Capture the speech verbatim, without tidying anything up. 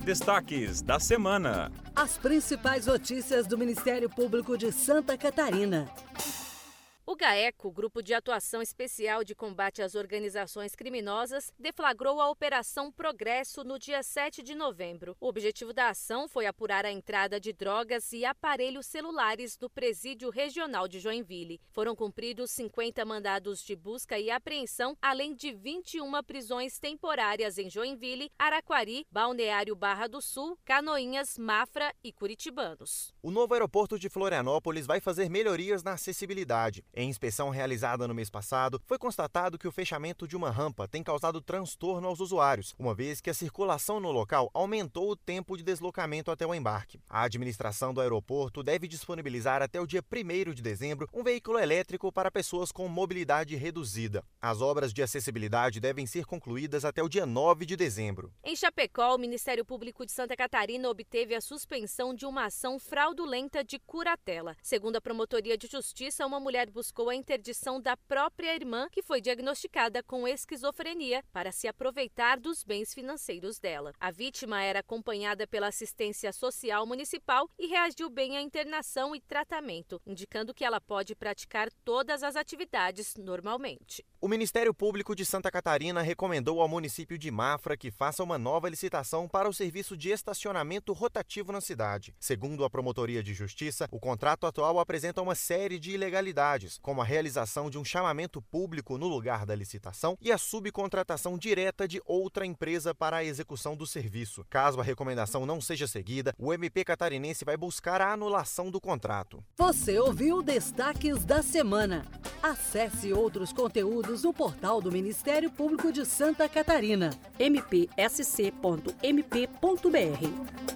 destaques da semana. As principais notícias do Ministério Público de Santa Catarina. O GAECO, Grupo de Atuação Especial de Combate às Organizações Criminosas, deflagrou a Operação Progresso no dia sete de novembro. O objetivo da ação foi apurar a entrada de drogas e aparelhos celulares no Presídio Regional de Joinville. Foram cumpridos cinquenta mandados de busca e apreensão, além de vinte e uma prisões temporárias em Joinville, Araquari, Balneário Barra do Sul, Canoinhas, Mafra e Curitibanos. O novo aeroporto de Florianópolis vai fazer melhorias na acessibilidade. Em inspeção realizada no mês passado, foi constatado que o fechamento de uma rampa tem causado transtorno aos usuários, uma vez que a circulação no local aumentou o tempo de deslocamento até o embarque. A administração do aeroporto deve disponibilizar até o dia primeiro de dezembro um veículo elétrico para pessoas com mobilidade reduzida. As obras de acessibilidade devem ser concluídas até o dia nove de dezembro. Em Chapecó, o Ministério Público de Santa Catarina obteve a suspensão de uma ação fraudulenta de curatela. Segundo a Promotoria de Justiça, uma mulher buscou a interdição da própria irmã, que foi diagnosticada com esquizofrenia, para se aproveitar dos bens financeiros dela. A vítima era acompanhada pela assistência social municipal e reagiu bem à internação e tratamento, indicando que ela pode praticar todas as atividades normalmente. O Ministério Público de Santa Catarina recomendou ao município de Mafra que faça uma nova licitação para o serviço de estacionamento rotativo na cidade. Segundo a Promotoria de Justiça, o contrato atual apresenta uma série de ilegalidades, como a realização de um chamamento público no lugar da licitação e a subcontratação direta de outra empresa para a execução do serviço. Caso a recomendação não seja seguida, o M P catarinense vai buscar a anulação do contrato. Você ouviu Destaques da Semana. Acesse outros conteúdos no portal do Ministério Público de Santa Catarina, m p s c ponto m p ponto b r.